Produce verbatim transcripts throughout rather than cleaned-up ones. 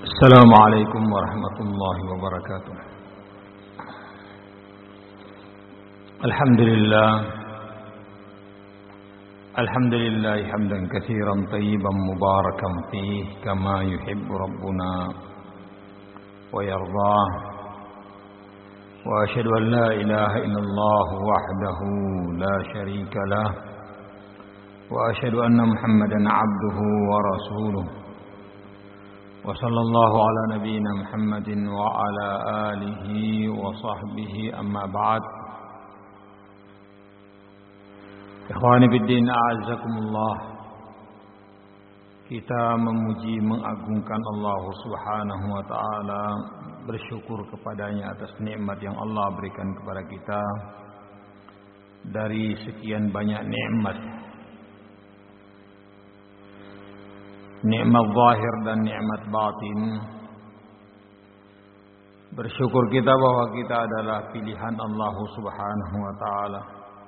السلام عليكم ورحمة الله وبركاته. الحمد لله الحمد لله حمدا كثيرا طيبا مباركا فيه كما يحب ربنا ويرضاه، وأشهد أن لا إله إلا الله وحده لا شريك له، وأشهد أن محمدا عبده ورسوله، وصلى الله على نبينا محمد وعلى آله وصحبه. أما بعد، ikhwani fiddin, a'azzakumullah. Kita memuji mengagungkan Allah Subhanahu wa taala, bersyukur kepadanya atas nikmat yang Allah berikan kepada kita. Dari sekian banyak nikmat, nikmat zahir dan nikmat batin, bersyukur kita bahwa kita adalah pilihan Allah Subhanahu wa taala,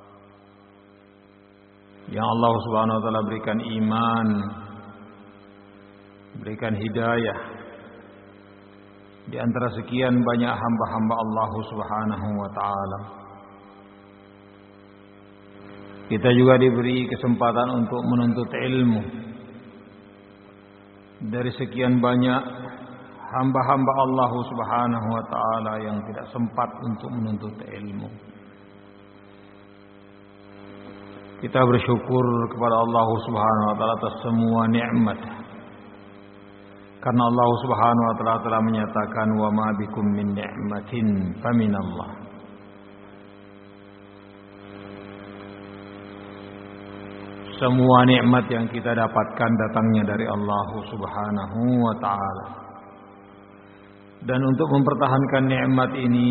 yang Allah Subhanahu wa taala berikan iman, berikan hidayah di antara sekian banyak hamba-hamba Allah Subhanahu wa taala. Kita juga diberi kesempatan untuk menuntut ilmu dari sekian banyak hamba-hamba Allah Subhanahu wa taala yang tidak sempat untuk menuntut ilmu. Kita bersyukur kepada Allah Subhanahu wa taala atas semua nikmat, karena Allah Subhanahu wa taala telah menyatakan, wa ma bikum min ni'matin faminallah. Semua nikmat yang kita dapatkan datangnya dari Allah Subhanahu wa taala. Dan untuk mempertahankan nikmat ini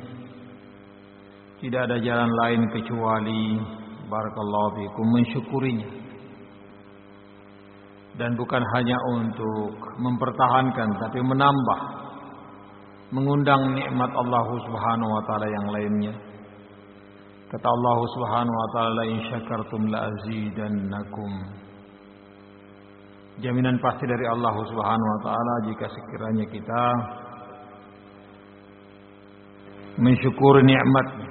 tidak ada jalan lain kecuali barakallahu fikum mensyukurinya. Dan bukan hanya untuk mempertahankan, tapi menambah, mengundang nikmat Allah Subhanahu wa taala yang lainnya. Kata Allah Subhanahu wa taala, in syakartum la azidannakum. Jaminan pasti dari Allah Subhanahu wa taala jika sekiranya kita mensyukuri nikmatnya,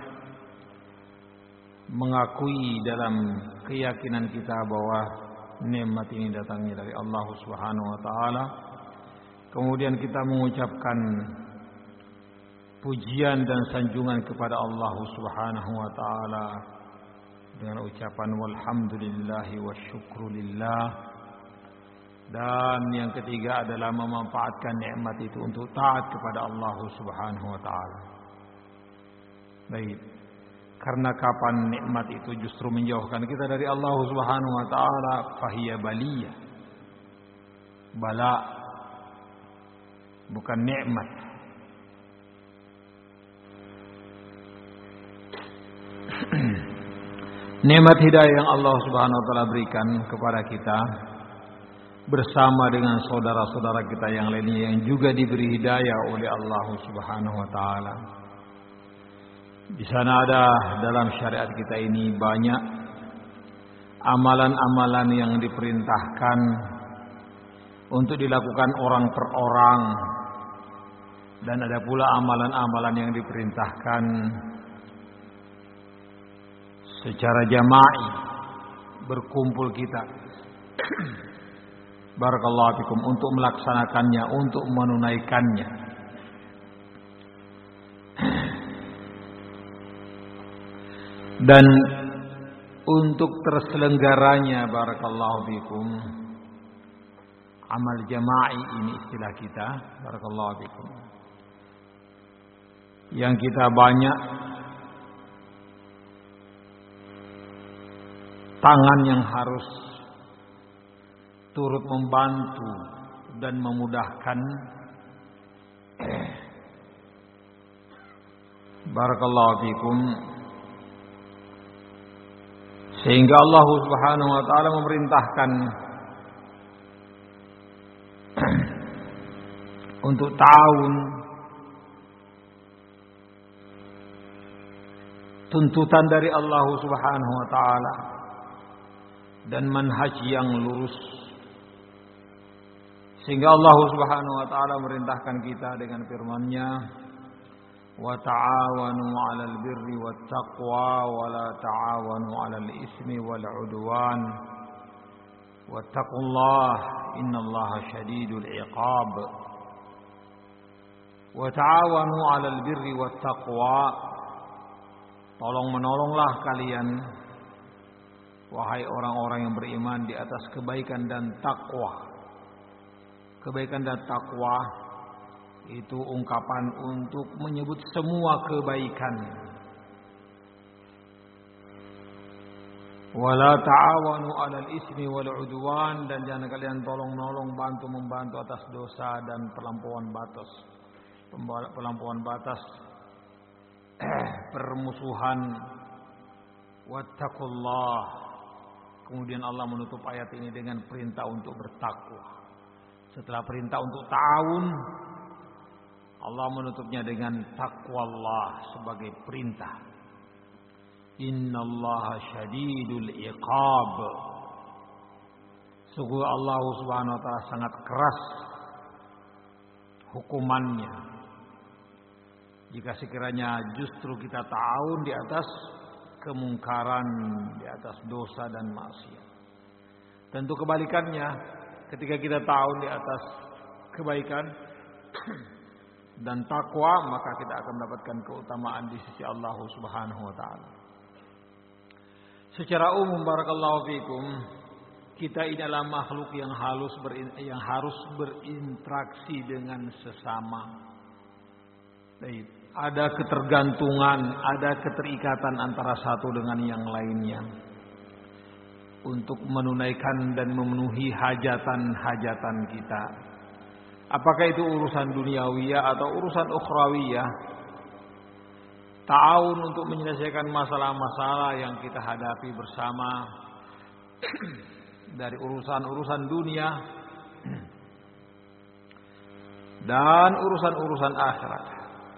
mengakui dalam keyakinan kita bahwa nikmat ini datangnya dari Allah Subhanahu wa taala, kemudian kita mengucapkan pujian dan sanjungan kepada Allah Subhanahu wa taala dengan ucapan walhamdulillahi wasyukrulillah. Dan yang ketiga adalah memanfaatkan nikmat itu untuk taat kepada Allah Subhanahu wa taala. Baik, karena kapan nikmat itu justru menjauhkan kita dari Allah Subhanahu wa taala, fahiya baliyah. Bala, bukan nikmat. Nikmat hidayah yang Allah Subhanahu wa taala berikan kepada kita bersama dengan saudara-saudara kita yang lainnya yang juga diberi hidayah oleh Allah Subhanahu wa taala. Di sana ada dalam syariat kita ini banyak amalan-amalan yang diperintahkan untuk dilakukan orang per orang, dan ada pula amalan-amalan yang diperintahkan secara jama'i, berkumpul kita barakallahu fikum untuk melaksanakannya, untuk menunaikannya. Dan untuk terselenggaranya barakallahu fikum amal jama'i ini, istilah kita barakallahu fikum, yang kita banyak tangan yang harus turut membantu dan memudahkan barakallahu fikum, sehingga Allah Subhanahu wa taala memerintahkan untuk ta'awun, tuntutan dari Allah Subhanahu wa taala dan manhaj yang lurus, Sehingga Allah Subhanahu wa taala merintahkan kita dengan firman-Nya, wa ta'awanu 'alal birri wat taqwa wa la ta'awanu 'alal ismi wal 'udwan wattaqullaha innallaha syadidul 'iqab. Wa ta'awanu 'alal birri wat taqwa, tolong menolonglah kalian wahai orang-orang yang beriman di atas kebaikan dan takwa. Kebaikan dan takwa itu ungkapan untuk menyebut semua kebaikan. Wala ta'awanu 'alal ismi wal 'udwan, dan jangan kalian tolong-menolong bantu membantu atas dosa dan perlampasan batas. Perlampasan batas, permusuhan. Wattaqullah. Kemudian Allah menutup ayat ini dengan perintah untuk bertakwa. Setelah perintah untuk ta'awun, Allah menutupnya dengan taqwallah sebagai perintah. Innallaha syadidul iqab. Sungguh Allah Subhanahu wa taala sangat keras hukumannya jika sekiranya justru kita ta'awun di atas kemungkaran, di atas dosa dan maksiat. Tentu kebalikannya, ketika kita ta'awun di atas kebaikan dan takwa, maka kita akan mendapatkan keutamaan di sisi Allah Subhanahu wa taala. Secara umum, barakallahu fikum, kita ini adalah makhluk yang halus berin, yang harus berinteraksi dengan sesama. Baik, ada ketergantungan, ada keterikatan antara satu dengan yang lainnya untuk menunaikan dan memenuhi hajatan-hajatan kita. Apakah itu urusan duniawiyah atau urusan ukhrawiyah? Ta'awun untuk menyelesaikan masalah-masalah yang kita hadapi bersama dari urusan-urusan dunia dan urusan-urusan akhirat.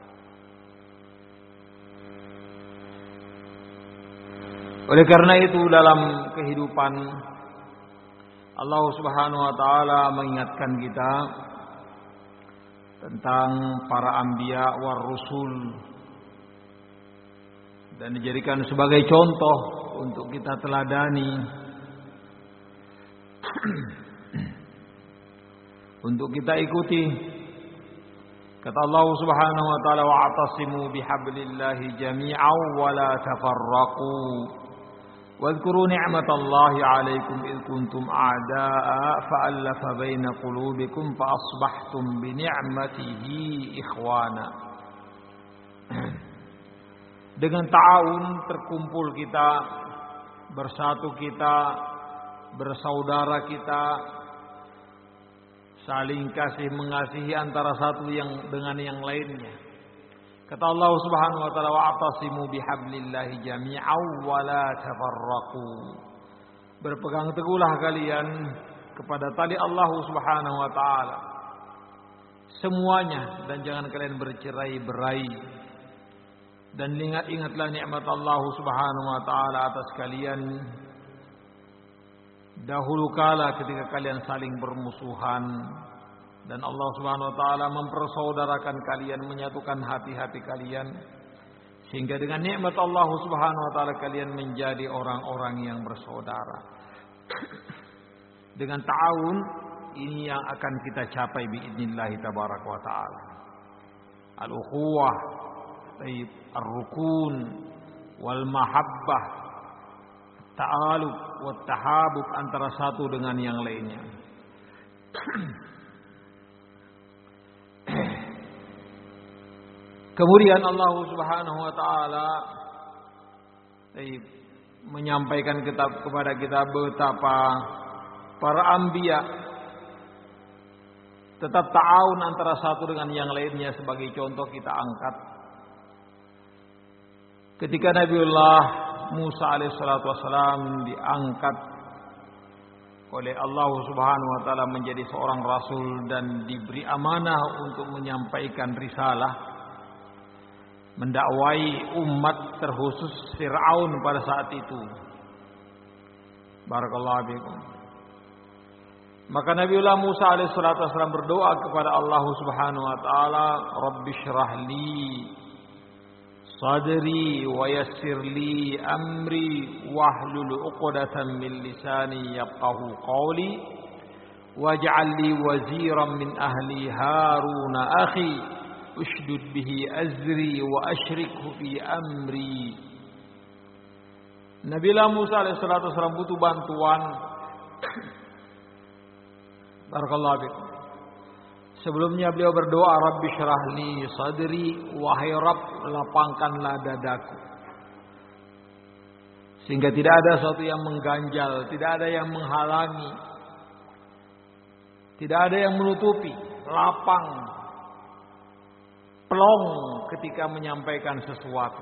Oleh karena itu, dalam kehidupan Allah Subhanahu wa taala mengingatkan kita tentang para anbiya war rusul dan dijadikan sebagai contoh untuk kita teladani, untuk kita ikuti. Kata Allah Subhanahu wa taala, wa'tasimu bihablillahi jami'an wa la tafarraqu. Wadhkuru ni'matallahi 'alaikum id kuntum a'da'a fa'alafa baina qulubikum fa asbahtum bi ni'matihi ikhwana. Dengan ta'awun terkumpul kita, bersatu kita, bersaudara kita, saling kasih mengasihi antara satu yang dengan yang lainnya. Kata Allah Subhanahu wa taala, wa'tasimu bihablillahi jami'an wa la tafarraqu. Berpegang teguhlah kalian kepada tali Allah Subhanahu wa taala semuanya, dan jangan kalian bercerai-berai. Dan ingat-ingatlah nikmat Allah Subhanahu wa taala atas kalian dahulu kala ketika kalian saling bermusuhan, dan Allah Subhanahu wa taala mempersaudarakan kalian, menyatukan hati-hati kalian, sehingga dengan nikmat Allah Subhanahu wa taala kalian menjadi orang-orang yang bersaudara. Dengan ta'awun ini yang akan kita capai biidznillah tabaraka wa taala. Al-ukhuwah, ar-rukun wal mahabbah, ta'aluf wat tahabub antara satu dengan yang lainnya. Kemudian Allah Subhanahu wa taala menyampaikan kitab kepada kita betapa para anbiya tetap ta'awun antara satu dengan yang lainnya. Sebagai contoh kita angkat ketika Nabiullah Musa alaihissalatu wassalam diangkat oleh Allah Subhanahu wa taala menjadi seorang rasul dan diberi amanah untuk menyampaikan risalah, mendakwai umat terkhusus Fir'aun pada saat itu. Barakallahu fikum. Maka Nabiullah Musa alaihissalatu wassalam berdoa kepada Allah Subhanahu wa taala, "Rabbi shrah li sadri wa yassir li amri wahlul 'uqdatam min lisani yafqahu qawli waj'al li waziran min ahli Harun akhi ushdud bihi azri wa ashrikhu fi amri." Nabiullah Musa alaihissalatu wassalam butuh bantuan. Barakallahu fikum. Sebelumnya beliau berdoa, Rabbi syrah li sadri, wahai Rabb, lapangkanlah dadaku. Sehingga tidak ada sesuatu yang mengganjal, tidak ada yang menghalangi, tidak ada yang menutupi, lapang, plong ketika menyampaikan sesuatu.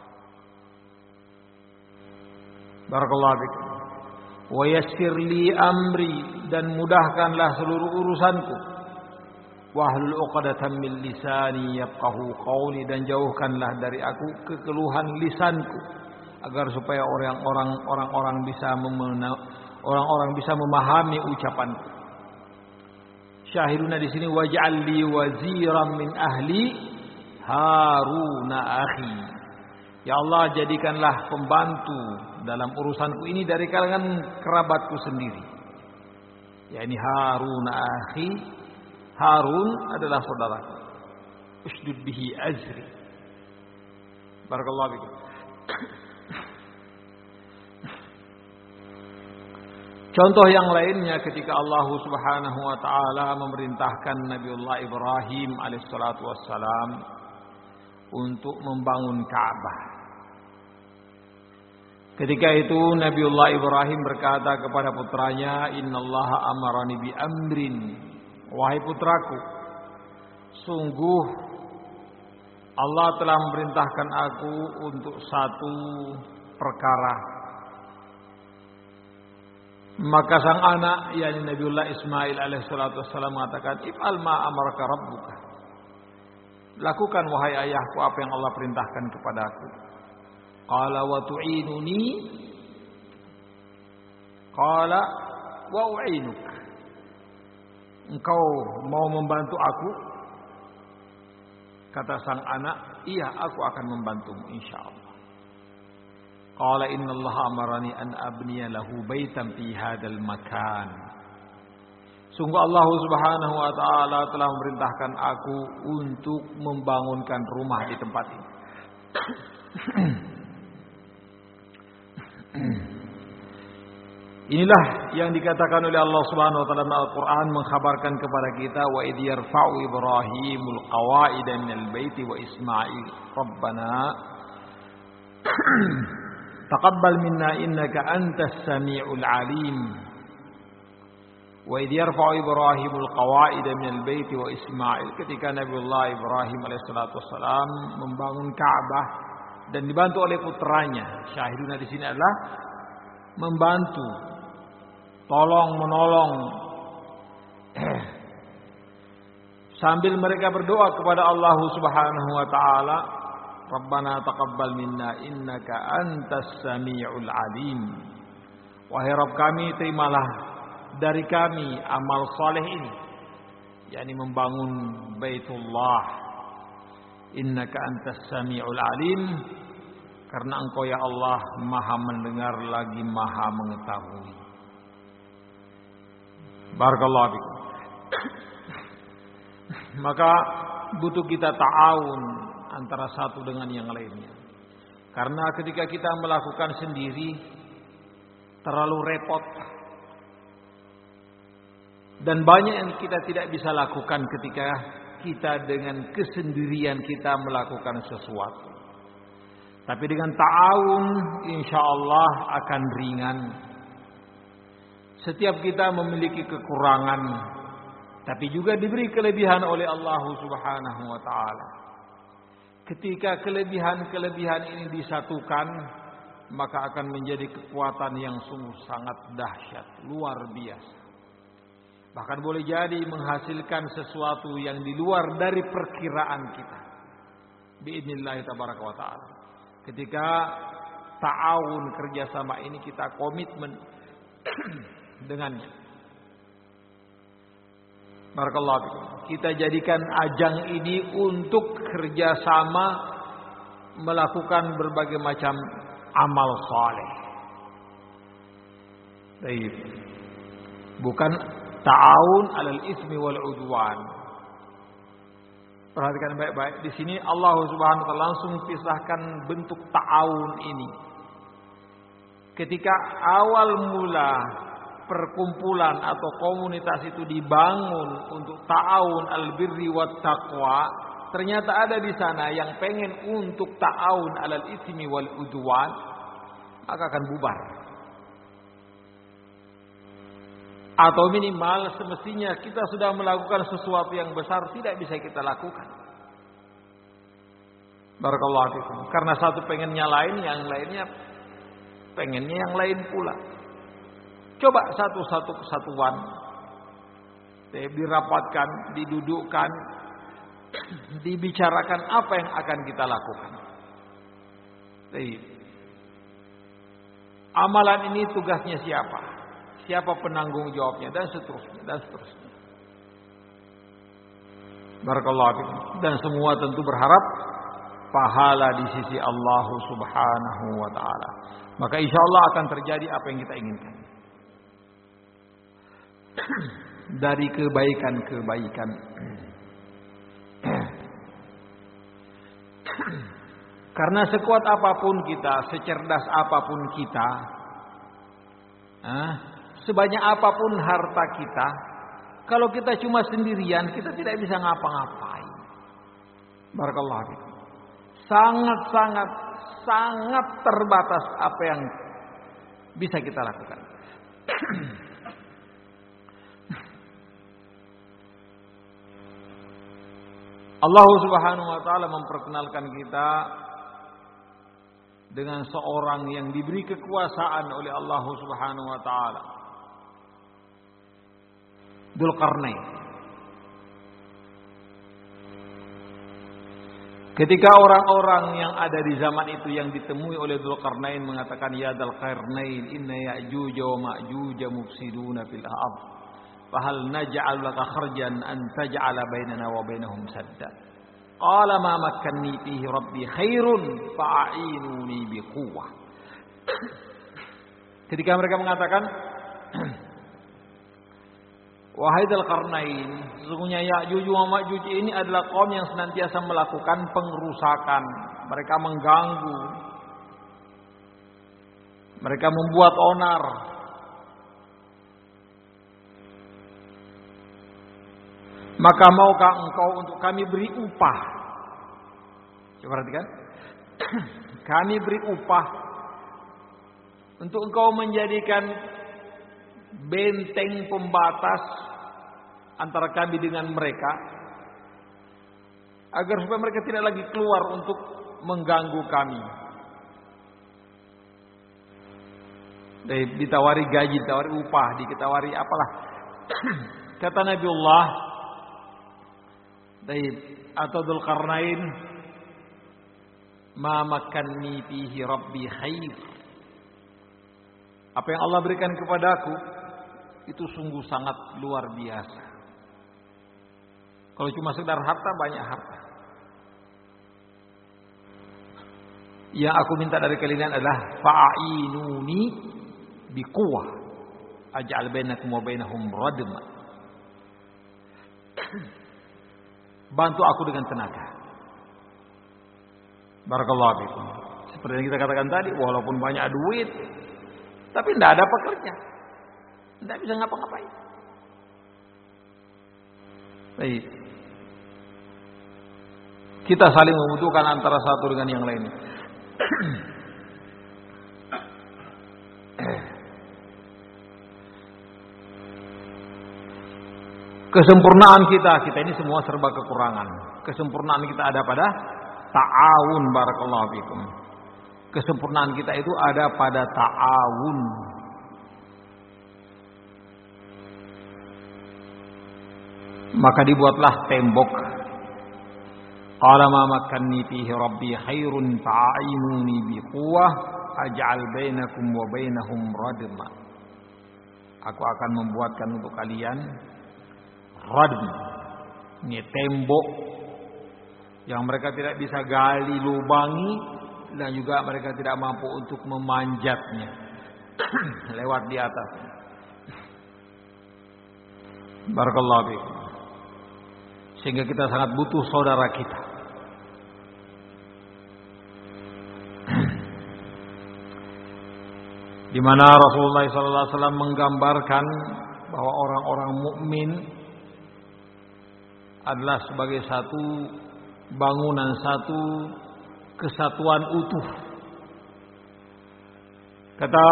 Barakallahu fikum. Wa yassir li amri, dan mudahkanlah seluruh urusanku. Wahlul 'uqdatam min lisani yafqahu qawli, dan jauhkanlah dari aku kekeluhan lisanku agar supaya orang-orang orang-orang bisa memena, orang-orang bisa memahami ucapanku. Syahiduna di sini, waj'al li waziran min ahli Harun akhi. Ya Allah, jadikanlah pembantu dalam urusanku ini dari kalangan kerabatku sendiri. Ya ini Harun akhi. Harun adalah saudaraku. Ushdud bihi azri. Barakallahu fikum. Contoh yang lainnya ketika Allah Subhanahu wa taala memerintahkan Nabiullah Ibrahim alaihissalatu wassalam untuk membangun Ka'bah. Ketika itu Nabiullah Ibrahim berkata kepada putranya, "Innallaha amarani bi amrin." Wahai putraku, sungguh Allah telah memerintahkan aku untuk satu perkara. Maka sang anak, yakni Nabiullah Ismail alaihissalatu wassalam mengatakan, "If'al ma amaraka rabbuka." Lakukan wahai ayahku apa yang Allah perintahkan kepadaku. Qala wa tu'inuni. Qala wa u'inuk. Engkau mau membantu aku? Kata sang anak, iya, aku akan membantumu insyaallah. Qala innallaha amarani an abniya lahu baitan fi hadzal makan. Sungguh Allah Subhanahu wa taala telah memerintahkan aku untuk membangunkan rumah di tempat ini. Inilah yang dikatakan oleh Allah Subhanahu wa taala dalam Al-Qur'an, mengkhabarkan kepada kita, wa idh yarfa'u Ibrahimul qawa'ida minal baiti wa Ismail rabbana taqabbal minna innaka antas samiul alim. Wa idh yarfa'u Ibrahimul qawa'ida minal baiti wa Ismail, ketika Nabiullah Ibrahim alaihissalatu wassalam membangun Ka'bah dan dibantu oleh putranya. Syahiduna di sini adalah membantu, tolong menolong, sambil mereka berdoa kepada Allah Subhanahu wa taala, Rabbana taqabbal minna innaka antas samiul alim. Wahai Rabb kami, terimalah dari kami amal saleh ini, yakni membangun Baitullah. Innaka antas samiul alim, karena Engkau ya Allah Maha mendengar lagi Maha mengetahui. Barakallahu fikum. Maka butuh kita ta'awun antara satu dengan yang lainnya. Karena ketika kita melakukan sendiri terlalu repot. Dan banyak yang kita tidak bisa lakukan ketika kita dengan kesendirian kita melakukan sesuatu. Tapi dengan ta'awun insyaallah akan ringan. Setiap kita memiliki kekurangan, tapi juga diberi kelebihan oleh Allah Subhanahu wa taala. Ketika kelebihan-kelebihan ini disatukan, maka akan menjadi kekuatan yang sungguh sangat dahsyat, luar biasa. Bahkan boleh jadi menghasilkan sesuatu yang di luar dari perkiraan kita. Biidznillah tabaraka wa taala. Ketika ta'awun kerjasama ini kita komitmen dengannya. Barakallahu fikum. Kita jadikan ajang ini untuk kerjasama melakukan berbagai macam amal saleh. Baik. Bukan ta'awun 'alal ismi wal 'udwan. Perhatikan baik-baik. Di sini Allah Subhanahu wa taala langsung pisahkan bentuk ta'awun ini. Ketika awal mula perkumpulan atau komunitas itu dibangun untuk ta'awun al-birri wat taqwa, ternyata ada di sana yang pengen untuk ta'awun 'alal ismi wal 'udwan, maka akan bubar. Atau minimal semestinya kita sudah melakukan sesuatu yang besar tidak bisa kita lakukan. Barakallahu fikum. Karena satu pengennya lain, yang lainnya pengennya yang lain pula. Coba satu-satu kesatuan dirapatkan, didudukkan, dibicarakan apa yang akan kita lakukan. Baik. Amalan ini tugasnya siapa? Siapa penanggung jawabnya, dan seterusnya dan seterusnya. Barakallahu fikum. Dan semua tentu berharap pahala di sisi Allah Subhanahu wa taala. Maka insyaallah akan terjadi apa yang kita inginkan. Dari kebaikan-kebaikan. Karena sekuat apapun kita, secerdas apapun kita, ah, sebanyak apapun harta kita, kalau kita cuma sendirian, kita tidak bisa ngapa-ngapain. Barakallahu fikum. Sangat-sangat sangat terbatas apa yang bisa kita lakukan. Allah Subhanahu wa taala memperkenalkan kita dengan seorang yang diberi kekuasaan oleh Allah Subhanahu wa taala. Dzulqarnain. Ketika orang-orang yang ada di zaman itu yang ditemui oleh Dzulqarnain mengatakan, ya Dzulqarnain, inna Ya'juj wa Ma'juj mufsiduna fil ardh, fahal naj'al laka kharjan an taj'ala bainana wa bainahum sadda. Qala ma makkanni fihi rabbi khairun fa'inuni biquwwah. Ketika mereka mengatakan, wahai Dzulqarnain, sesungguhnya Ya'juj wa Ma'juj ini adalah kaum yang senantiasa melakukan pengrusakan. Mereka mengganggu. Mereka membuat onar. Maka maukah engkau untuk kami beri upah? Coba perhatikan. Kami beri upah untuk engkau menjadikan benteng pembatas antara kami dengan mereka, agar supaya mereka tidak lagi keluar untuk mengganggu kami. Ditawari gaji, ditawari upah, ditawari apalah. Kata Nabiullah atau Dzulqarnain, ma makkanni fihi rabbi khair. Apa yang Allah berikan kepadaku itu sungguh sangat luar biasa. Kalau cuma sekedar harta, banyak harta. Yang aku minta dari kalian adalah fa'inuni biquwwah aj'al bainakum wa bainahum radma. Bantu aku dengan tenaga. Barakallahu fikum. Seperti yang kita katakan tadi, walaupun banyak duit, tapi tidak ada pekerja, tidak bisa ngapa-ngapain. Baik. Kita saling membutuhkan antara satu dengan yang lain. Kesempurnaan kita, kita ini semua serba kekurangan. Kesempurnaan kita ada pada ta'awun, barakallahu fikum. Kesempurnaan kita itu ada pada ta'awun. Maka dibuatlah tembok. Qala ma makkanni fihi rabbi khairun fa'inuni biquwwah aj'al bainakum wa bainahum radma. Aku akan membuatkan untuk kalian radm, ini tembok yang mereka tidak bisa gali lubangi dan juga mereka tidak mampu untuk memanjatnya lewat di atas. Barakallahu fiikum. Sehingga kita sangat butuh saudara kita. Di mana Rasulullah sallallahu alaihi wasallam menggambarkan bahwa orang-orang mukmin adalah sebagai satu bangunan, satu kesatuan utuh. Kata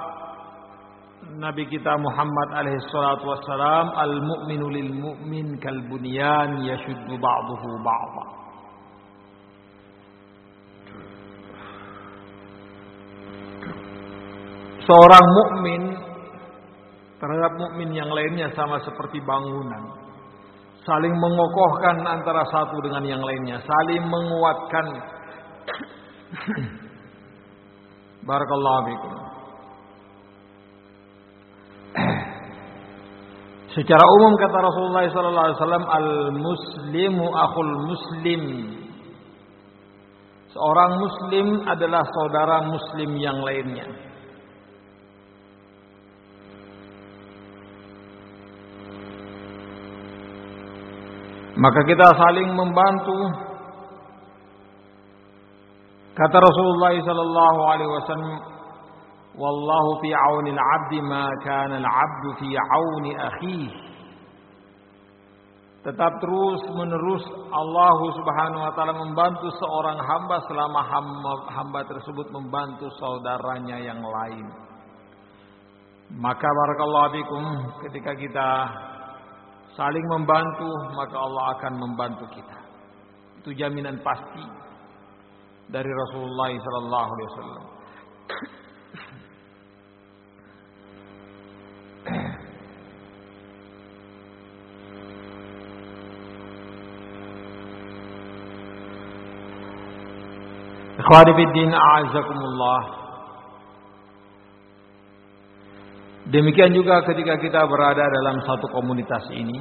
Nabi kita Muhammad alaihi salatu wassalam, al-mu'minu lil mu'min kal bunyan yashuddu ba'dahu ba'dha. Seorang mukmin terhadap mukmin yang lainnya sama seperti bangunan, saling mengokohkan antara satu dengan yang lainnya, saling menguatkan. Barakallahu fiikum. Secara umum kata Rasulullah sallallahu alaihi wasallam, al-muslimu akhul muslim. Seorang muslim adalah saudara muslim yang lainnya. Maka kita saling membantu. Kata Rasulullah sallallahu alaihi wasallam, wallahu fi auni al-'abdi ma kana al-'abdu fi auni akhihi. Tetap terus menerus Allah Subhanahu wa taala membantu seorang hamba selama hamba, hamba tersebut membantu saudaranya yang lain. Maka barakallahu fikum, ketika kita saling membantu, maka Allah akan membantu kita. Itu jaminan pasti dari Rasulullah sallallahu alaihi wasallam. Ikhwani fid din, a'azzakumullah. Demikian juga ketika kita berada dalam satu komunitas ini.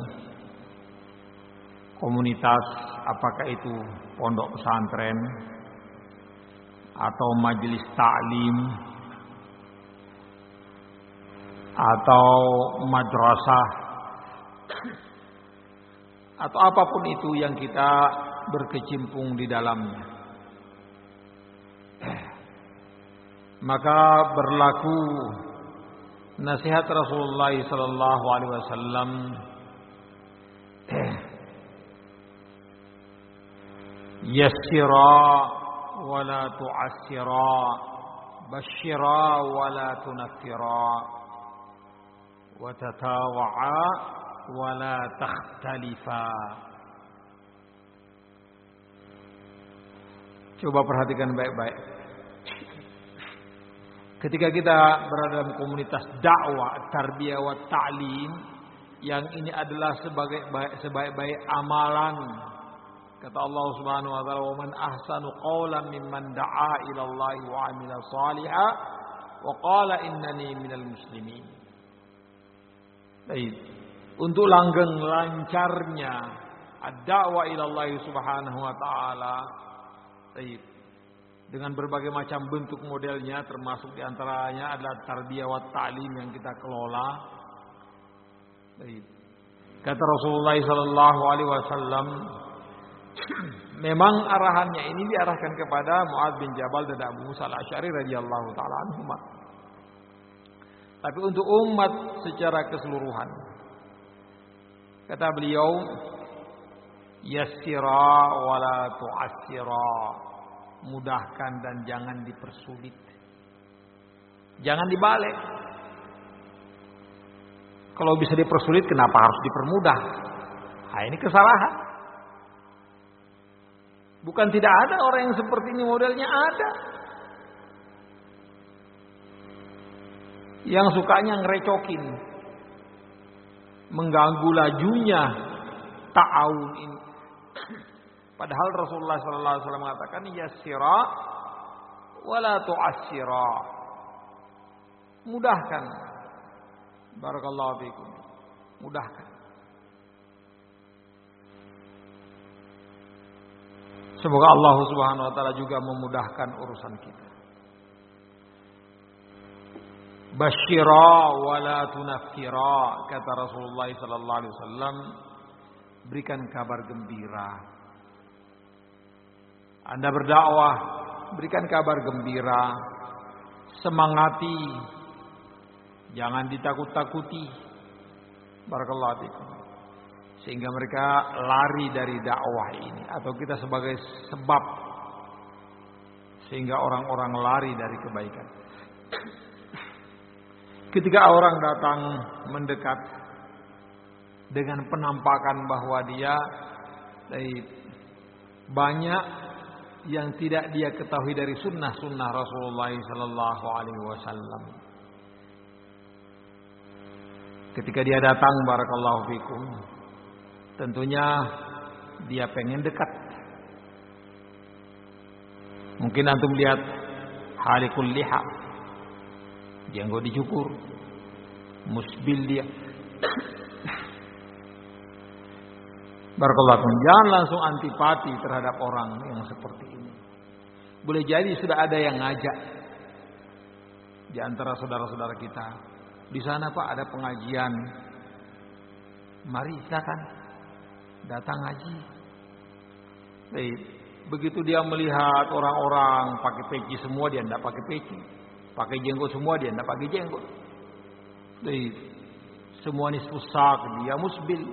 Komunitas apakah itu pondok pesantren atau majelis taklim atau madrasah atau apapun itu yang kita berkecimpung di dalamnya. Maka berlaku nasihat Rasulullah sallallahu alaihi wasallam, yassira wa la tu'assira, basyira wa la tunaffira, wa tatawa'a wa la takhtalifa. Coba perhatikan baik-baik. Ketika kita berada dalam komunitas dakwah, tarbiyah wa ta'lim, yang ini adalah sebagai sebaik-baik amalan. Kata Allah Subhanahu wa taala, "Wa man ahsanu qawlan mimman da'a ila Allah wa 'amila shalihan wa qala innani minal muslimin." Baik. Untuk langgeng lancarnya ad-da'wah ila Allah Subhanahu wa taala. Baik. Dengan berbagai macam bentuk modelnya, termasuk diantaranya adalah tarbiyah wa ta'lim yang kita kelola. Baik. Kata Rasulullah sallallahu alaihi wasallam, memang arahannya ini diarahkan kepada Mu'adz bin Jabal dan Abu Musa al-Asy'ari radhiyallahu taala anhuma. Tapi untuk umat secara keseluruhan, kata beliau, yassira wa la tu'assira. Mudahkan dan jangan dipersulit. Jangan dibalik. Kalau bisa dipersulit, kenapa harus dipermudah? Nah, ini kesalahan. Bukan tidak ada orang yang seperti ini, modelnya ada. Yang sukanya ngerecokin, mengganggu lajunya ta'awun ini. Padahal Rasulullah sallallahu alaihi wasallam mengatakan yassira wa la tu'assira. Mudahkan. Barakallahu fikum. Mudahkan. Semoga Allah Subhanahu wa taala juga memudahkan urusan kita. Basyira wa la tunaffira, kata Rasulullah sallallahu alaihi wasallam, berikan kabar gembira. Anda berdakwah, berikan kabar gembira, semangati, jangan ditakut-takuti. Barakallahu fikum. Sehingga mereka lari dari dakwah ini, atau kita sebagai sebab sehingga orang-orang lari dari kebaikan. Ketika orang datang mendekat dengan penampakan bahwa dia banyak yang tidak dia ketahui dari sunnah-sunnah Rasulullah sallallahu alaihi wasallam. Ketika dia datang, barakallahu fikum, tentunya dia pengen dekat. Mungkin antum lihat halikul liha, jenggot dicukur, musbil dia. Barakallahu fikum. Jangan langsung antipati terhadap orang yang seperti ini. Boleh jadi sudah ada yang ngajak di antara saudara-saudara kita. Di sana Pak ada pengajian. Mari silakan datang ngaji. Baik. Begitu dia melihat orang-orang pakai peci semua, dia tidak pakai peci. Pakai jenggot semua, dia tidak pakai jenggot. Baik. Semua nisfu sak, dia musbil.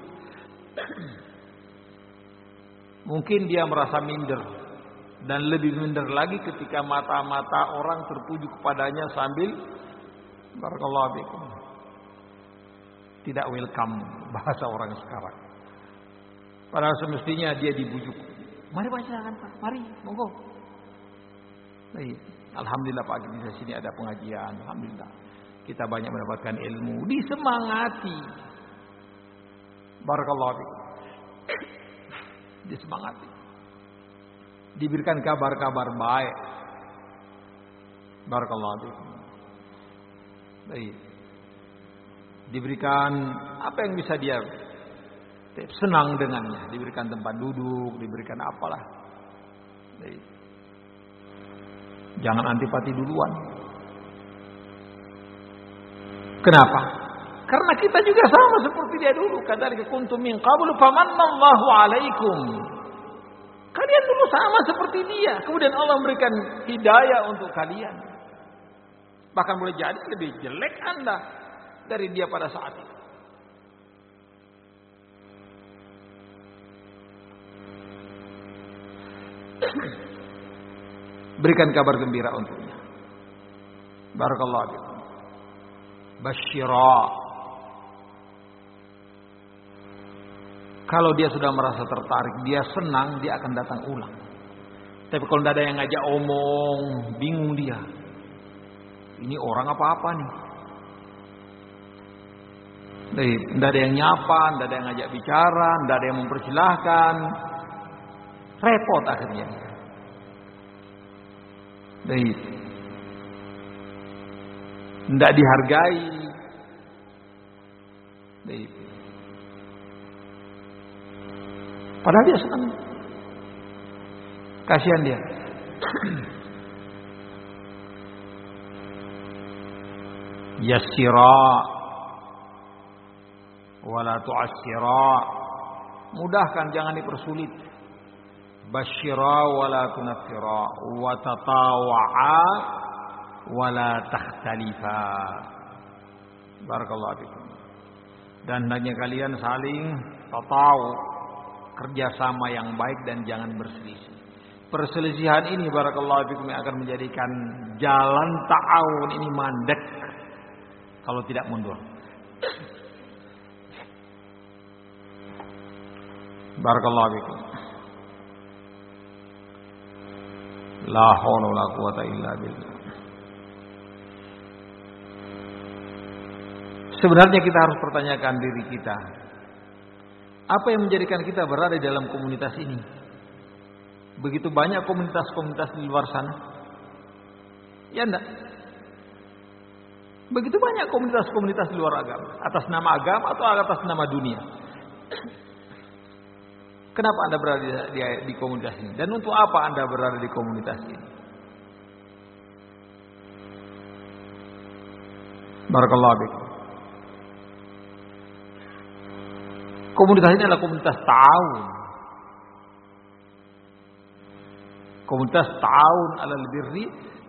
Mungkin dia merasa minder. Dan lebih minder lagi ketika mata-mata orang tertuju kepadanya sambil barakallahu fikum, tidak welcome, bahasa orang sekarang. Padahal semestinya dia dibujuk. Mari Pak, silakan Pak, mari, monggo. Baik. Alhamdulillah Pak, di sini ada pengajian. Alhamdulillah. Kita banyak mendapatkan ilmu. Disemangati. Barakallahu fikum. Disemangati. Diberikan kabar-kabar baik. Barakallahu fikum. Baik. Diberikan apa yang bisa dia senang dengannya, diberikan tempat duduk, diberikan apalah. Baik. Jangan antipati duluan. Kenapa? Karena kita juga sama seperti dia dulu. Kadzalika kuntum min qablu famanallahu alaikum. Kalian dulu sama seperti dia, kemudian Allah memberikan hidayah untuk kalian. Bahkan boleh jadi lebih jelek Anda dari dia pada saat itu. Berikan kabar gembira untuknya. Barakallahu fikum. Basyira. Kalau dia sudah merasa tertarik, dia senang, dia akan datang ulang. Tapi kalau tidak ada yang ngajak omong, bingung dia. Ini orang apa-apa nih. Tidak ada yang nyapa, tidak ada yang ngajak bicara, tidak ada yang mempersilahkan. Repot akhirnya. Baik. Tidak dihargai. Baik. Padahal dia senang. Kasihan dia. Yassira wala tu'assira. Mudahkan, jangan dipersulit. Basyira wala tunaffira wa tatawa'a wala takhtalifa. Barakallahu fikum. Dan hendaknya kalian saling tatawu, kerjasama yang baik dan jangan berselisih. Perselisihan ini barakallahu fikum akan menjadikan jalan ta'awun ini mandek kalau tidak mundur. Barakallahu fikum. La haula wala quwata illa billah. Sebenarnya kita harus pertanyakan diri kita. Apa yang menjadikan kita berada di dalam komunitas ini? Begitu banyak komunitas-komunitas di luar sana. Ya enggak? Begitu banyak komunitas-komunitas di luar agama. Atas nama agama atau atas nama dunia. Kenapa Anda berada di, di, di komunitas ini? Dan untuk apa Anda berada di komunitas ini? Barakallahu fikum. Komunitas ini adalah komunitas ta'awun. Komunitas ta'awun alal birri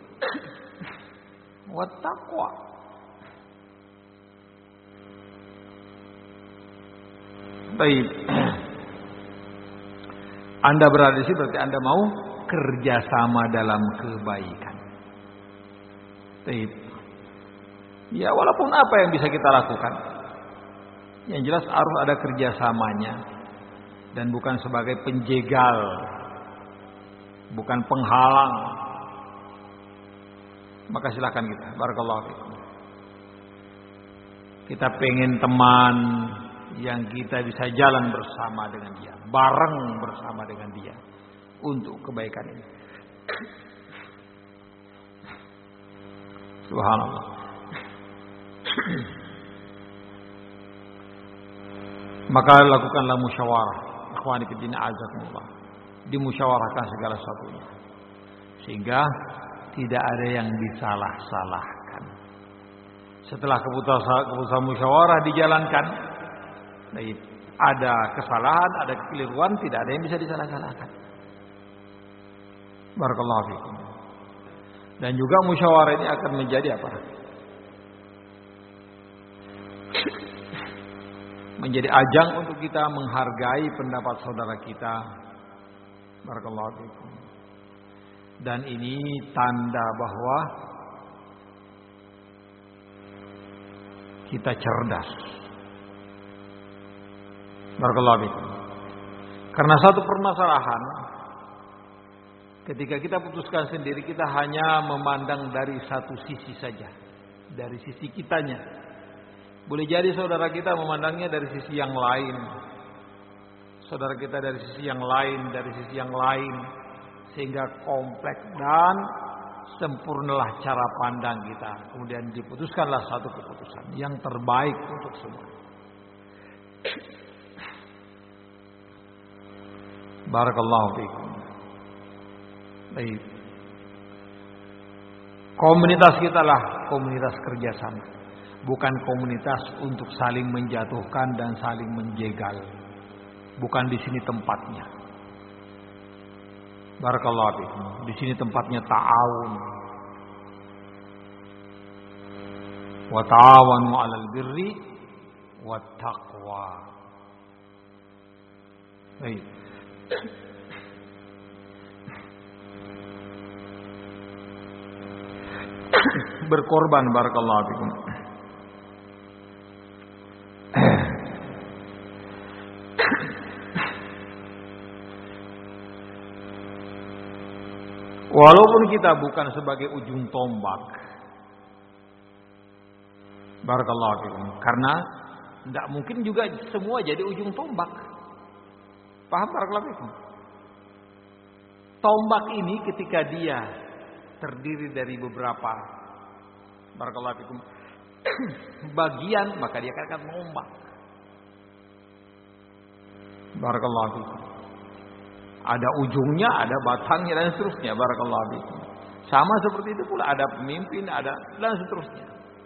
wa taqwa. Baik. Anda berada di sini berarti Anda mau kerjasama dalam kebaikan. Baik. Ya walaupun apa yang bisa kita lakukan, yang jelas harus ada kerjasamanya dan bukan sebagai penjegal, bukan penghalang. Maka silakan kita. Barakallahu fikum. Kita pengen teman yang kita bisa jalan bersama dengan dia, bareng bersama dengan dia untuk kebaikan ini. Subhanallah. Maka lakukanlah musyawarah. Ikhwani fillah azakumullah. Dimusyawarahkan segala sesuatunya. Sehingga tidak ada yang disalah-salahkan. Setelah keputusan, keputusan musyawarah dijalankan, ada kesalahan, ada kekeliruan, tidak ada yang bisa disalah-salahkan. Barakallahu fikum. Dan juga musyawarah ini akan menjadi apa? Menjadi ajang untuk kita menghargai pendapat saudara kita. Barakallahu fikum. Dan ini tanda bahwa kita cerdas. Barakallahu fikum. Karena satu permasalahan, ketika kita putuskan sendiri, kita hanya memandang dari satu sisi saja, dari sisi kitanya. Boleh jadi saudara kita memandangnya dari sisi yang lain, saudara kita dari sisi yang lain, dari sisi yang lain, sehingga kompleks dan sempurnalah cara pandang kita. Kemudian diputuskanlah satu keputusan yang terbaik untuk semua. Barakallahu fikum. Baik. Komunitas kita lah komunitas kerjasama, bukan komunitas untuk saling menjatuhkan dan saling menjegal. Bukan di sini tempatnya. Barakallahu fikum. Di sini tempatnya ta'awun. Wa ta'awanu 'alal birri wat taqwa. Baik. Berkorban, barakallahu fikum. Walaupun kita bukan sebagai ujung tombak, barakallahu fikum, karena tidak mungkin juga semua jadi ujung tombak. Paham barakallahu fikum? Tombak ini ketika dia terdiri dari beberapa, barakallahu fikum, bagian, maka dia akan mengombak. Barakallahu fikum. Ada ujungnya, ada batangnya dan seterusnya. Barakallahu fikum. Sama seperti itu pula ada pemimpin, ada dan seterusnya.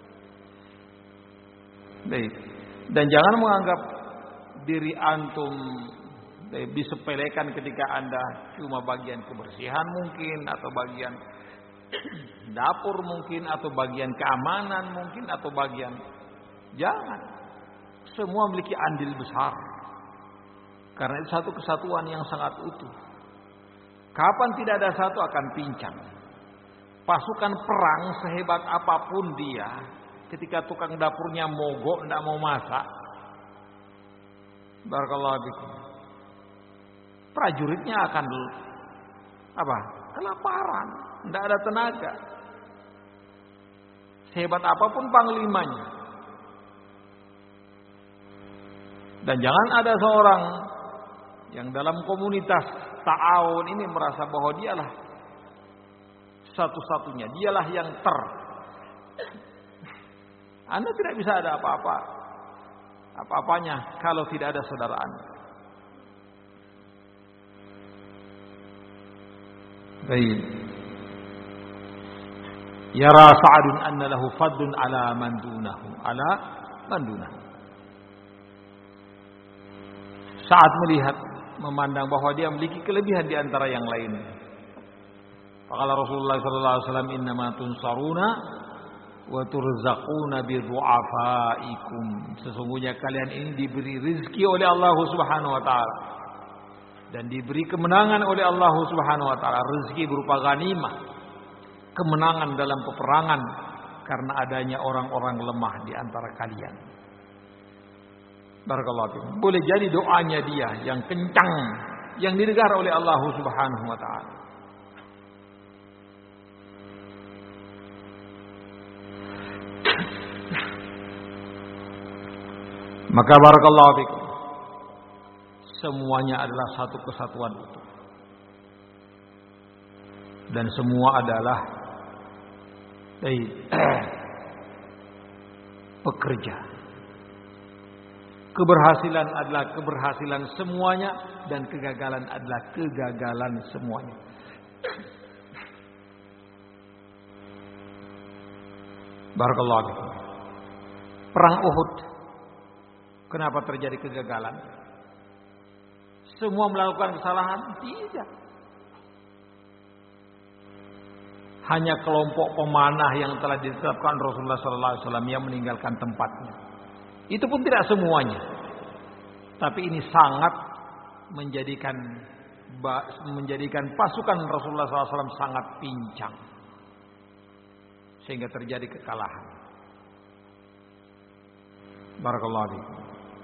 Baik. Dan jangan menganggap diri antum disepelekan ketika Anda cuma bagian kebersihan mungkin, atau bagian dapur mungkin, atau bagian keamanan mungkin, atau bagian, jangan. Semua memiliki andil besar. Karena itu satu kesatuan yang sangat utuh. Kapan tidak ada satu akan pincang. Pasukan perang sehebat apapun dia, ketika tukang dapurnya mogok, tidak mau masak, barakallahu fikum, prajuritnya akan apa? Kelaparan, tidak ada tenaga. Sehebat apapun panglimanya. Dan jangan ada seorang yang dalam komunitas ta'awun ini merasa bahwa dialah satu-satunya, dialah yang ter. Anda tidak bisa ada apa-apa, apa-apanya kalau tidak ada saudara Anda. Baik. Yara Sa'adun anna lahu fadlun ala man dunahu, ala man dunahu. Sa'ad melihat, memandang bahwa dia memiliki kelebihan di antara yang lain. Faqala Rasulullah sallallahu alaihi wasallam, "Innama tunsaruna wa turzaquna bi du'afaikum." Sesungguhnya kalian ini diberi rezeki oleh Allah Subhanahu wa taala dan diberi kemenangan oleh Allah Subhanahu wa taala, rezeki berupa ghanimah, kemenangan dalam peperangan karena adanya orang-orang lemah di antara kalian. Barakallahu fiikum. Boleh jadi doanya dia yang kencang, yang didengar oleh Allah Subhanahu wa taala. Maka barakallahu fiikum, semuanya adalah satu kesatuan utuh. Dan semua adalah eh, pekerja. Keberhasilan adalah keberhasilan semuanya dan kegagalan adalah kegagalan semuanya. Barakallahu fiikum. Perang Uhud, kenapa terjadi kegagalan? Semua melakukan kesalahan? Tidak. Hanya kelompok pemanah yang telah ditetapkan Rasulullah sallallahu alaihi wasallam yang meninggalkan tempatnya. Itu pun tidak semuanya. Tapi ini sangat menjadikan menjadikan pasukan Rasulullah sallallahu alaihi wasallam sangat pincang. Sehingga terjadi kekalahan. Barakallahu fiikum.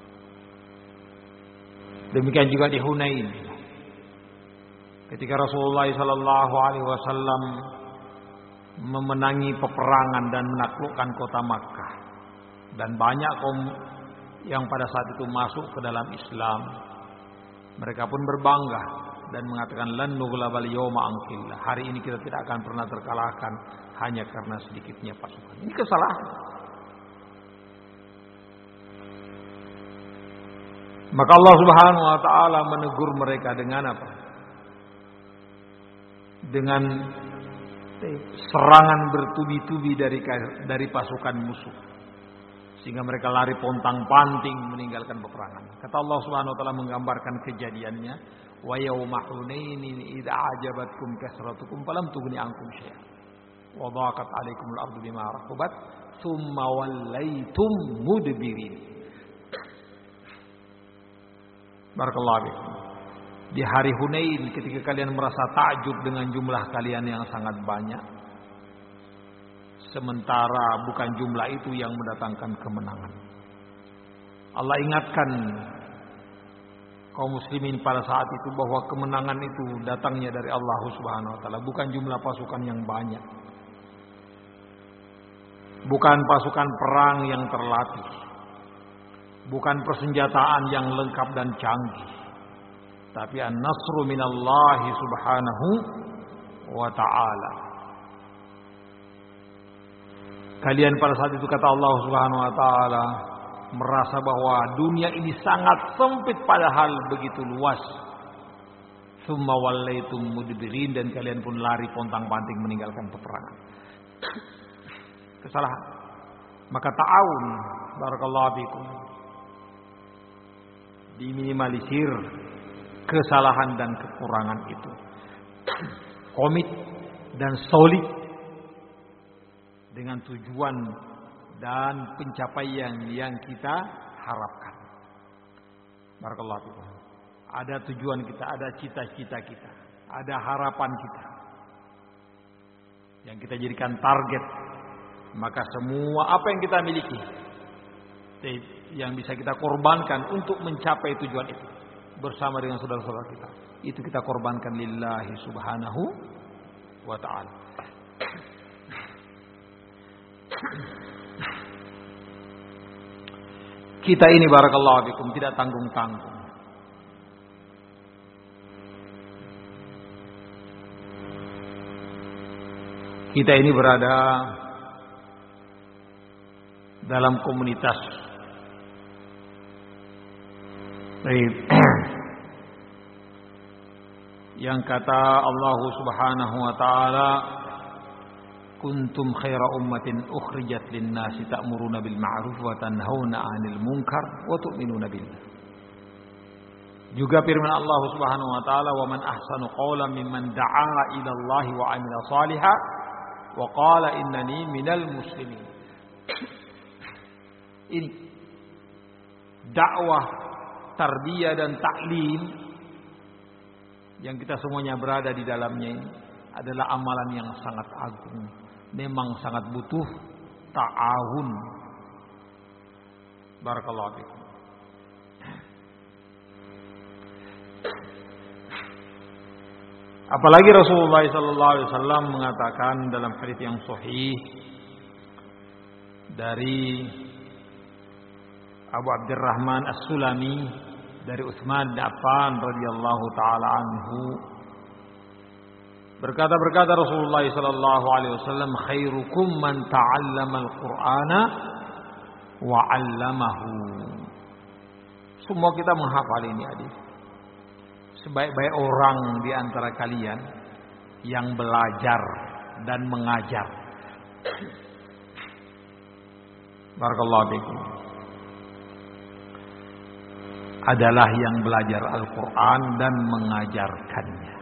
Demikian juga di Hunain. Ketika Rasulullah sallallahu alaihi wasallam memenangi peperangan dan menaklukkan kota Makkah, dan banyak kaum yang pada saat itu masuk ke dalam Islam, mereka pun berbangga dan mengatakan lan nughlabal yawma anqillah. Hari ini kita tidak akan pernah terkalahkan hanya karena sedikitnya pasukan. Ini kesalahan. Maka Allah Subhanahu wa taala menegur mereka dengan apa? Dengan serangan bertubi-tubi dari dari pasukan musuh, sehingga mereka lari pontang-panting meninggalkan peperangan. Kata Allah Subhanahu wa taala menggambarkan kejadiannya, wa yauma hunainin idza ajabatkum kasratukum falam tughni ankum syai'an wa dhaqat 'alaikumul ardu bima rahabat tsumma wallaitum mudbirin. Barakallahu fiikum. Di hari Hunain ketika kalian merasa takjub dengan jumlah kalian yang sangat banyak, sementara bukan jumlah itu yang mendatangkan kemenangan. Allah ingatkan kaum muslimin pada saat itu bahwa kemenangan itu datangnya dari Allah Subhanahu wa taala, bukan jumlah pasukan yang banyak. Bukan pasukan perang yang terlatih. Bukan persenjataan yang lengkap dan canggih. Tapi an-nasru minallahi subhanahu wa ta'ala. Kalian pada saat itu kata Allah Subhanahu wa ta'ala merasa bahwa dunia ini sangat sempit padahal begitu luas. Tsumma wallaitum mudbirin, dan kalian pun lari pontang-panting meninggalkan peperangan. Kesalahan. Maka ta'awun, barakallahu fikum, diminimalisir kesalahan dan kekurangan itu. Komit dan solid dengan tujuan dan pencapaian yang kita harapkan. Barakallahu fikum. Ada tujuan kita, ada cita-cita kita, ada harapan kita yang kita jadikan target. Maka semua apa yang kita miliki yang bisa kita korbankan untuk mencapai tujuan itu bersama dengan saudara-saudara kita, itu kita korbankan lillahi subhanahu wa ta'ala. Kita ini barakallahu fikum tidak tanggung-tanggung. Kita ini berada dalam komunitas yang kata Allah Subhanahu wa taala, kuntum khaira ummatin ukhrijat lin-nasi ta'muruna bil ma'ruf wa tanhauna 'anil munkar wa tu'minuna billah. Juga firman Allah Subhanahu wa taala, wa man ahsanu qawlan mimman da'a ila Allah wa 'amila shalihan wa qala innani minal muslimin. Ini dakwah, tarbiyah dan taklim yang kita semuanya berada di dalamnya ini adalah amalan yang sangat agung. Memang sangat butuh ta'awun. Barakallahu fikum. Apalagi Rasulullah sallallahu alaihi wasallam mengatakan dalam hadis yang sahih dari Abu Abdurrahman As-Sulami dari Utsman bin Affan radhiyallahu taala anhu, berkata-berkata Rasulullah sallallahu alaihi wasallam, khairukum man ta'allama al-Qur'ana wa 'allamahu. Semua kita menghafal ini hadis. Sebaik-baik orang di antara kalian yang belajar dan mengajar. Barakallahu fikum. Adalah yang belajar Al-Quran dan mengajarkannya.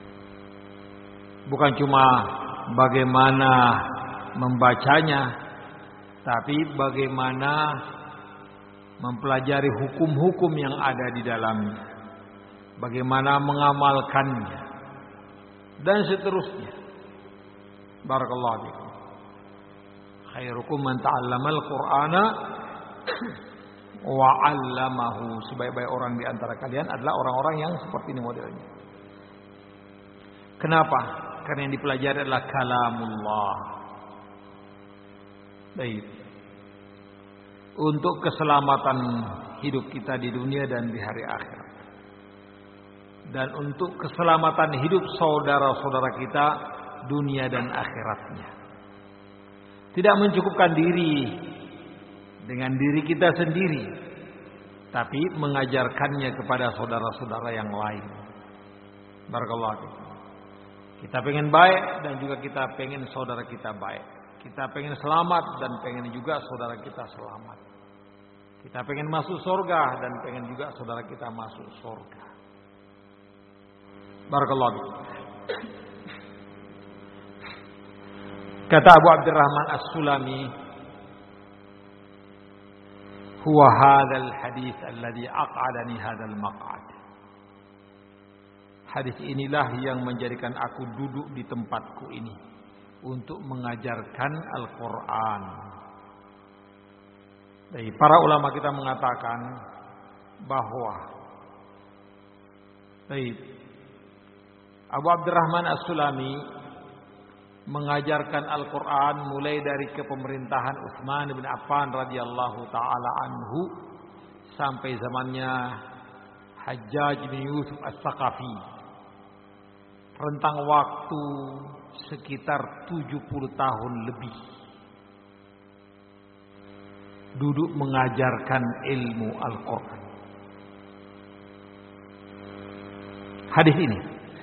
Bukan cuma bagaimana membacanya, tapi bagaimana mempelajari hukum-hukum yang ada di dalamnya, bagaimana mengamalkannya, dan seterusnya. Barakallahu fikum. Khairukum man ta'allama al-Qur'ana wa 'allamahu. Sebaik-baik orang di antara kalian adalah orang-orang yang seperti ini modelnya. Kenapa? Karena yang dipelajari adalah kalamullah. Baik. Untuk keselamatan hidup kita di dunia dan di hari akhirat. Dan untuk keselamatan hidup saudara-saudara kita dunia dan akhiratnya. Tidak mencukupkan diri dengan diri kita sendiri, tapi mengajarkannya kepada saudara-saudara yang lain. Barakallahu fikum. Kita pengen baik dan juga kita pengen saudara kita baik. Kita pengen selamat dan pengen juga saudara kita selamat. Kita pengen masuk surga dan pengen juga saudara kita masuk surga. Barakallahu fikum. Kata Abu Abdurrahman As-Sulami, huwa hadzal hadits alladhi aq'adani hadzal maq'ad. Hadis inilah yang menjadikan aku duduk di tempatku ini untuk mengajarkan Al-Qur'an. Dari para ulama kita mengatakan bahwa baik, Abu Abdurrahman As-Sulami mengajarkan Al-Quran mulai dari kepemerintahan Utsman bin Affan radhiyallahu taala anhu sampai zamannya Hajjaj bin Yusuf As-Saqafi. Rentang waktu sekitar tujuh puluh tahun lebih duduk mengajarkan ilmu Al-Quran. Hadis ini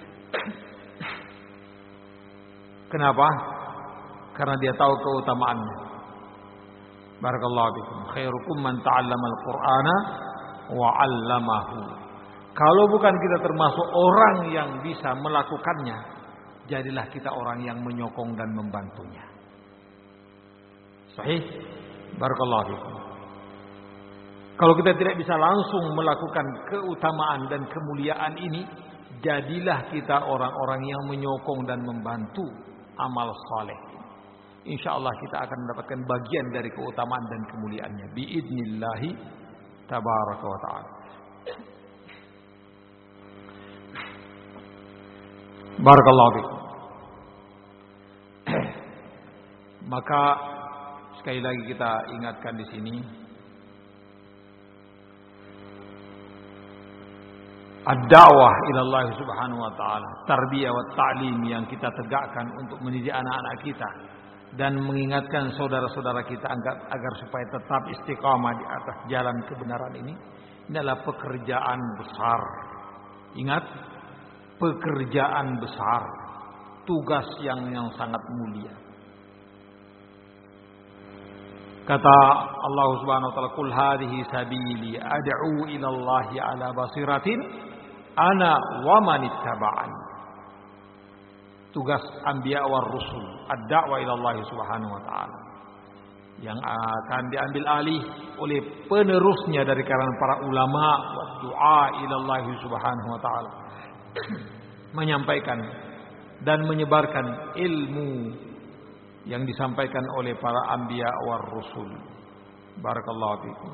kenapa? Karena dia tahu keutamaannya. Barakallahu fikum. Khairukum man ta'allama al-Qur'ana wa 'allamahu. Kalau bukan kita termasuk orang yang bisa melakukannya, jadilah kita orang yang menyokong dan membantunya. Sahih? Barakallahu fikum. Kalau kita tidak bisa langsung melakukan keutamaan dan kemuliaan ini, jadilah kita orang-orang yang menyokong dan membantu amal saleh. Insyaallah kita akan mendapatkan bagian dari keutamaan dan kemuliaannya biidznillah tabaraka wa taala. Barakallahu fikum. Maka sekali lagi kita ingatkan di sini, ad-da'wah ila Allah Subhanahu wa taala, tarbiyah wa ta'lim yang kita tegakkan untuk mendidik anak-anak kita dan mengingatkan saudara-saudara kita agar, agar supaya tetap istiqamah di atas jalan kebenaran ini, ini adalah pekerjaan besar. Ingat, pekerjaan besar, tugas yang yang sangat mulia. Kata Allah Subhanahu wa taala, "Qul hadhihi sabili ad'u ila Allahi ala basiratin ana wa man ittaba'ani." Tugas anbiya war rusul, ad-da'wa ila Allah Subhanahu wa taala, yang akan diambil alih oleh penerusnya dari kalangan para ulama, wa du'a ila Allah Subhanahu wa taala, menyampaikan dan menyebarkan ilmu yang disampaikan oleh para anbiya war rusul. Barakallahu fikum.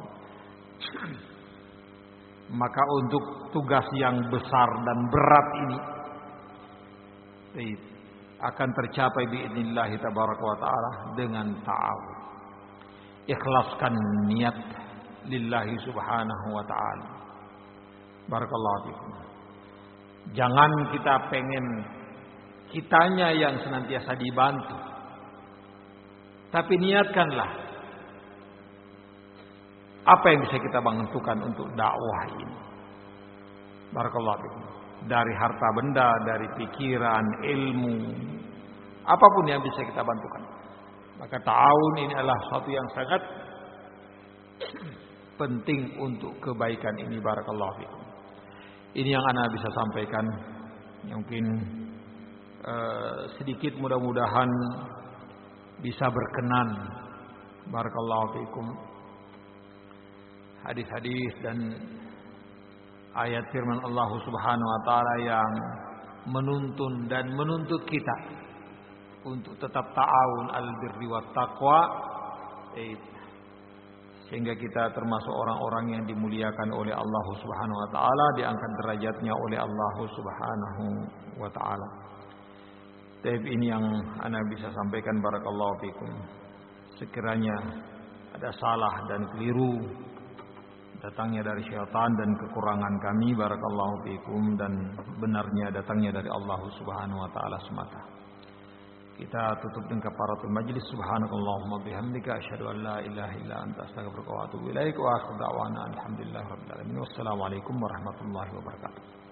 Maka untuk tugas yang besar dan berat ini akan tercapai biidznillah tabaraka wa taala dengan ta'awun. Ikhlaskan niat lillahi subhanahu wa ta'ala. Barakallahu fikum. Jangan kita pengen kitanya yang senantiasa dibantu, tapi niatkanlah apa yang bisa kita bantukan untuk dakwah ini. Barakallahu fikum. Dari harta benda, dari pikiran, ilmu, apapun yang bisa kita bantukan. Maka ta'awun ini adalah satu yang sangat penting untuk kebaikan ini. Barakallahu fikum. Ini yang ana bisa sampaikan. Mungkin uh, sedikit, mudah-mudahan bisa berkenan. Barakallahu fikum. Hadis-hadis dan ayat firman Allah Subhanahu wa taala yang menuntun dan menuntut kita untuk tetap ta'awun al-birri wat taqwa, sehingga kita termasuk orang-orang yang dimuliakan oleh Allah Subhanahu wa taala, diangkat derajatnya oleh Allah Subhanahu wa taala. Tapi ini yang ana bisa sampaikan. Barakallahu fikum. Sekiranya ada salah dan keliru datangnya dari syaitan dan kekurangan kami, barakallahu fikum, dan benarnya datangnya dari Allah Subhanahu wa taala semata. Kita tutup dengan kafaratul majlis. Subhanakallahumma bihamdika asyhadu an la ilaha illa anta astaghfiruka wa atubu ilaik wa akhiru da'wana alhamdulillahirabbil alamin. Wassalamu alaikum warahmatullahi wabarakatuh.